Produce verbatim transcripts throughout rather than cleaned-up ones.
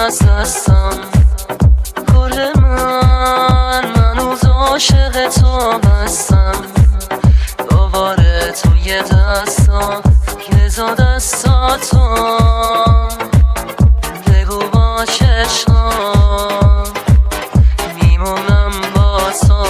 از دستم گل من، من اوز عاشق تو بستم دوباره توی دستم لذا دستاتو بگو با چشم میمونم با تو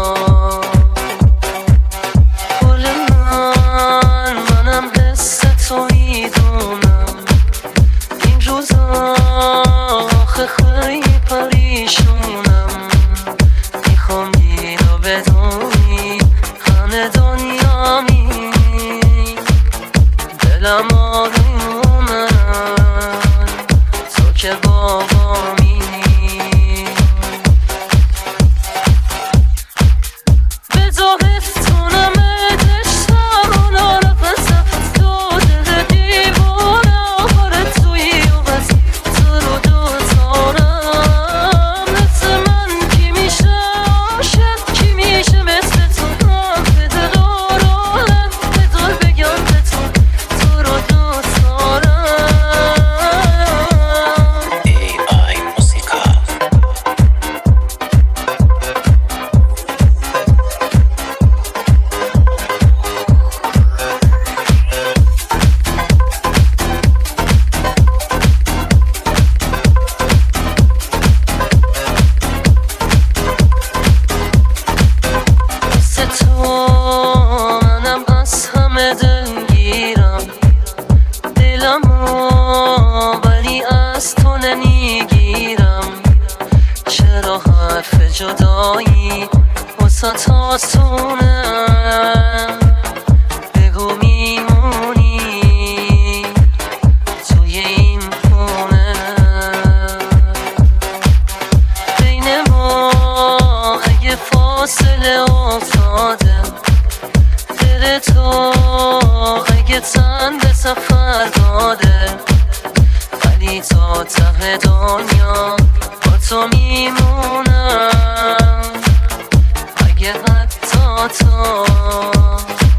گل من، منم حس تو میدونم این روزا آخه خیلی پریشونم میخوام اینو بدونی همه دنیامی دلم آرومه تو که بابامی به تو بفتونم دشتم اونا رو پسفت تو دل دیوونه آخره توی و بس تو رو دوتارم مثل من کی میشه عاشق کی میشه مثل تو راه بده دارالت بذار بگم به تو تو رو دوتارم ای آی موسیقا مثل تو منم از همه دلگیرم دلمو ولی از تو نمیگیرم چرا حرف جدایی واسه آسونه بگو میمونی توی این خونه بین ما اگه فاصله افتاده دل تو اگه تن به سفر داده ولی تا ته دنیا با تو میمونم اگه حتی تو